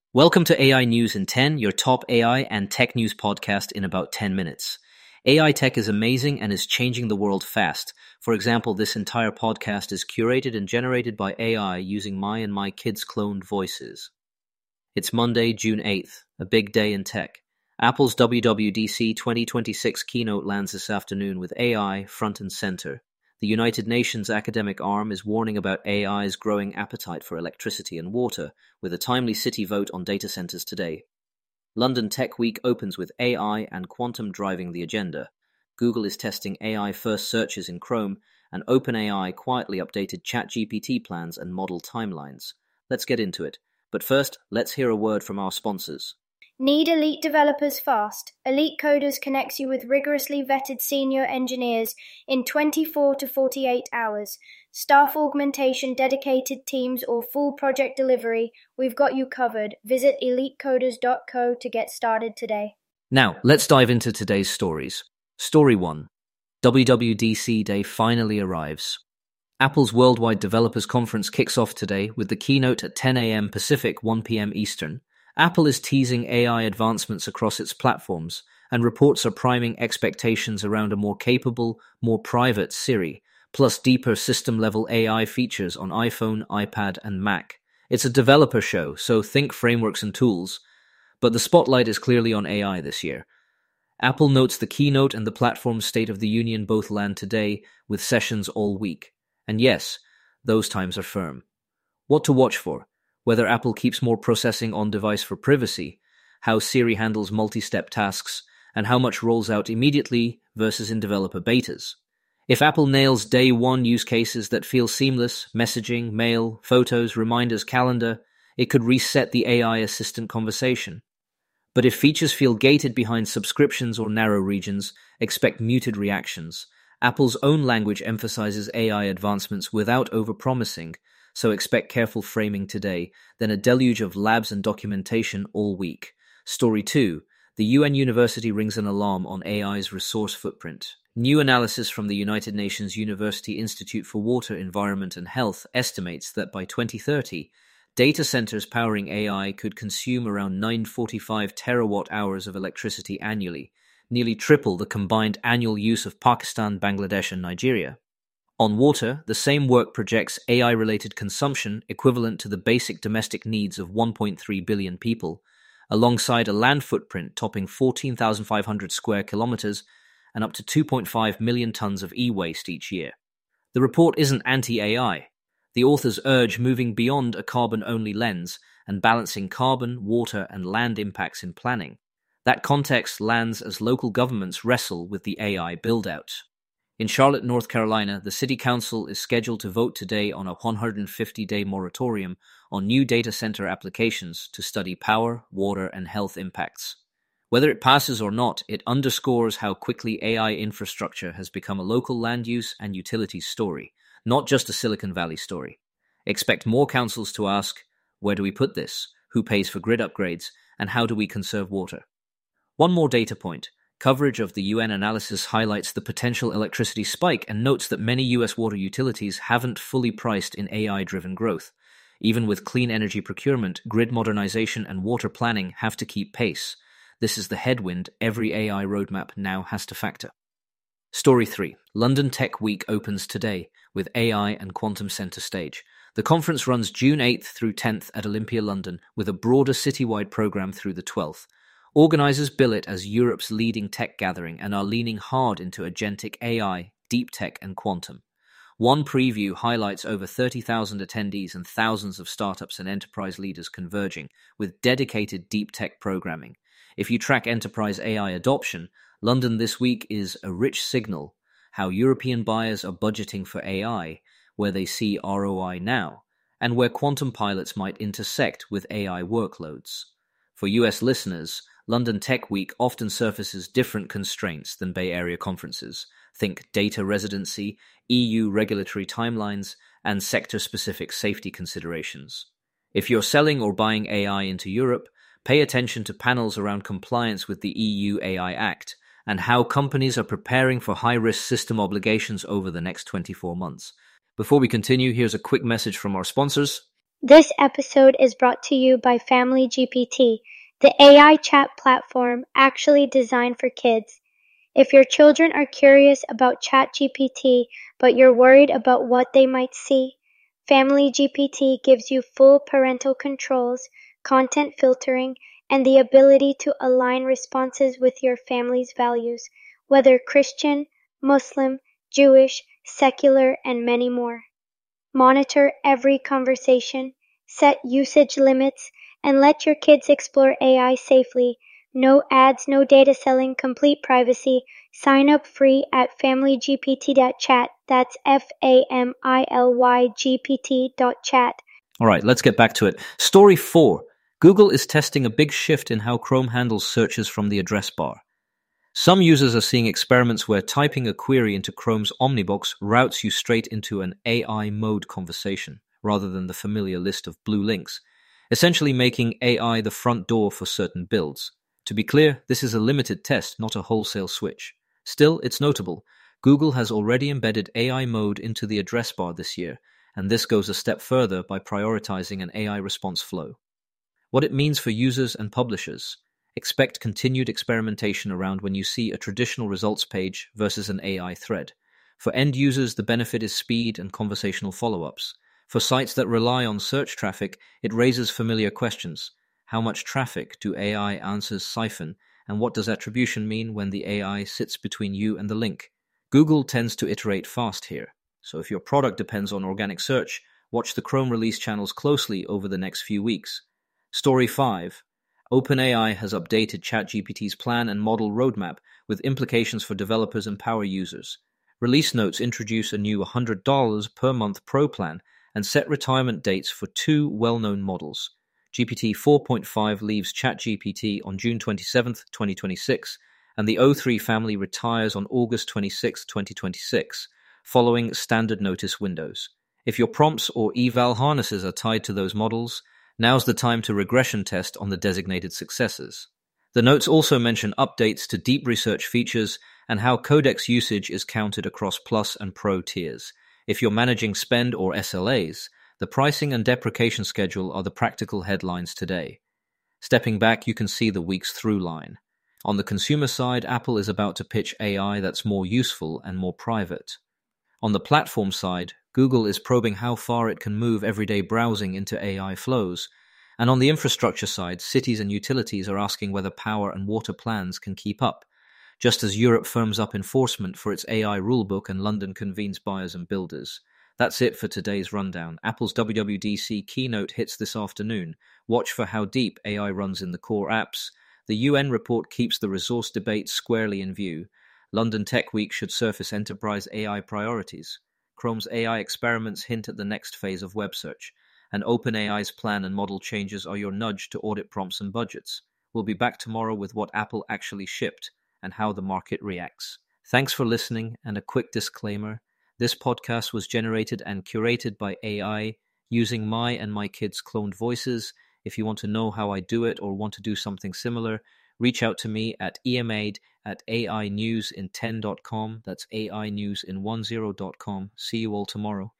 Welcome to AI News in 10, your top AI and tech news podcast in about 10 minutes. AI tech is amazing and is changing the world fast. For example, this entire podcast is curated and generated by AI using my and my kids' cloned voices. It's Monday, June 8th, a big day in tech. Apple's WWDC 2026 keynote lands this afternoon with AI front and center. The United Nations academic arm is warning about AI's growing appetite for electricity and water, with a timely city vote on data centers today. London Tech Week opens with AI and quantum driving the agenda. Google is testing AI-first searches in Chrome, and OpenAI quietly updated ChatGPT plans and model timelines. Let's get into it. But first, let's hear a word from our sponsors. Need elite developers fast? Elite Coders connects you with rigorously vetted senior engineers in 24 to 48 hours. Staff augmentation, dedicated teams, or full project delivery, we've got you covered. Visit elitecoders.co to get started today. Now, let's dive into today's stories. Story 1. WWDC Day finally arrives. Apple's Worldwide Developers Conference kicks off today with the keynote at 10 a.m. Pacific, 1 p.m. Eastern. Apple is teasing AI advancements across its platforms, and reports are priming expectations around a more capable, more private Siri, plus deeper system-level AI features on iPhone, iPad, and Mac. It's a developer show, so think frameworks and tools, but the spotlight is clearly on AI this year. Apple notes the keynote and the platform's State of the Union both land today, with sessions all week. And yes, those times are firm. What to watch for? Whether Apple keeps more processing on device for privacy, how Siri handles multi-step tasks, and how much rolls out immediately versus in developer betas. If Apple nails day one use cases that feel seamless, messaging, mail, photos, reminders, calendar, it could reset the AI assistant conversation. But if features feel gated behind subscriptions or narrow regions, expect muted reactions. Apple's own language emphasizes AI advancements without overpromising, so expect careful framing today, then a deluge of labs and documentation all week. Story 2. The UN University rings an alarm on AI's resource footprint. New analysis from the United Nations University Institute for Water, Environment and Health estimates that by 2030, data centers powering AI could consume around 945 terawatt-hours of electricity annually, nearly triple the combined annual use of Pakistan, Bangladesh and Nigeria. On water, the same work projects AI-related consumption equivalent to the basic domestic needs of 1.3 billion people, alongside a land footprint topping 14,500 square kilometers and up to 2.5 million tons of e-waste each year. The report isn't anti-AI. The authors urge moving beyond a carbon-only lens and balancing carbon, water, and land impacts in planning. That context lands as local governments wrestle with the AI build-out. In Charlotte, North Carolina, the City Council is scheduled to vote today on a 150-day moratorium on new data center applications to study power, water, and health impacts. Whether it passes or not, it underscores how quickly AI infrastructure has become a local land use and utilities story, not just a Silicon Valley story. Expect more councils to ask, where do we put this? Who pays for grid upgrades? And how do we conserve water? One more data point. Coverage of the UN analysis highlights the potential electricity spike and notes that many US water utilities haven't fully priced in AI-driven growth. Even with clean energy procurement, grid modernization and water planning have to keep pace. This is the headwind every AI roadmap now has to factor. Story 3. London Tech Week opens today, with AI and quantum center stage. The conference runs June 8th through 10th at Olympia, London, with a broader citywide program through the 12th. Organizers bill it as Europe's leading tech gathering and are leaning hard into agentic AI, deep tech, and quantum. One preview highlights over 30,000 attendees and thousands of startups and enterprise leaders converging, with dedicated deep tech programming. If you track enterprise AI adoption, London this week is a rich signal how European buyers are budgeting for AI, where they see ROI now, and where quantum pilots might intersect with AI workloads. For US listeners, London Tech Week often surfaces different constraints than Bay Area conferences. Think data residency, EU regulatory timelines, and sector-specific safety considerations. If you're selling or buying AI into Europe, pay attention to panels around compliance with the EU AI Act and how companies are preparing for high-risk system obligations over the next 24 months. Before we continue, here's a quick message from our sponsors. This episode is brought to you by Family GPT, the AI chat platform actually designed for kids. If your children are curious about ChatGPT, but you're worried about what they might see, Family GPT gives you full parental controls, content filtering, and the ability to align responses with your family's values, whether Christian, Muslim, Jewish, secular, and many more. Monitor every conversation, set usage limits, and let your kids explore AI safely. No ads, no data selling, complete privacy. Sign up free at familygpt.chat. That's FAMILYGPT.chat. All right, let's get back to it. Story 4. Google is testing a big shift in how Chrome handles searches from the address bar. Some users are seeing experiments where typing a query into Chrome's Omnibox routes you straight into an AI mode conversation, rather than the familiar list of blue links, essentially making AI the front door for certain builds. To be clear, this is a limited test, not a wholesale switch. Still, it's notable. Google has already embedded AI mode into the address bar this year, and this goes a step further by prioritizing an AI response flow. What it means for users and publishers. Expect continued experimentation around when you see a traditional results page versus an AI thread. For end users, the benefit is speed and conversational follow-ups. For sites that rely on search traffic, it raises familiar questions. How much traffic do AI answers siphon, and what does attribution mean when the AI sits between you and the link? Google tends to iterate fast here, so if your product depends on organic search, watch the Chrome release channels closely over the next few weeks. Story 5. OpenAI has updated ChatGPT's plan and model roadmap with implications for developers and power users. Release notes introduce a new $100 per month Pro plan and set retirement dates for two well-known models. GPT 4.5 leaves ChatGPT on June 27, 2026, and the O3 family retires on August 26, 2026, following standard notice windows. If your prompts or eval harnesses are tied to those models, now's the time to regression test on the designated successors. The notes also mention updates to deep research features and how codex usage is counted across Plus and Pro tiers. If you're managing spend or SLAs, the pricing and deprecation schedule are the practical headlines today. Stepping back, you can see the week's through line. On the consumer side, Apple is about to pitch AI that's more useful and more private. On the platform side, Google is probing how far it can move everyday browsing into AI flows. And on the infrastructure side, cities and utilities are asking whether power and water plans can keep up, just as Europe firms up enforcement for its AI rulebook and London convenes buyers and builders. That's it for today's rundown. Apple's WWDC keynote hits this afternoon. Watch for how deep AI runs in the core apps. The UN report keeps the resource debate squarely in view. London Tech Week should surface enterprise AI priorities. Chrome's AI experiments hint at the next phase of web search, and OpenAI's plan and model changes are your nudge to audit prompts and budgets. We'll be back tomorrow with what Apple actually shipped and how the market reacts. Thanks for listening, and a quick disclaimer. This podcast was generated and curated by AI using my and my kids' cloned voices. If you want to know how I do it or want to do something similar, reach out to me at eamaid@ainewsin10.com. That's ainewsin10.com. See you all tomorrow.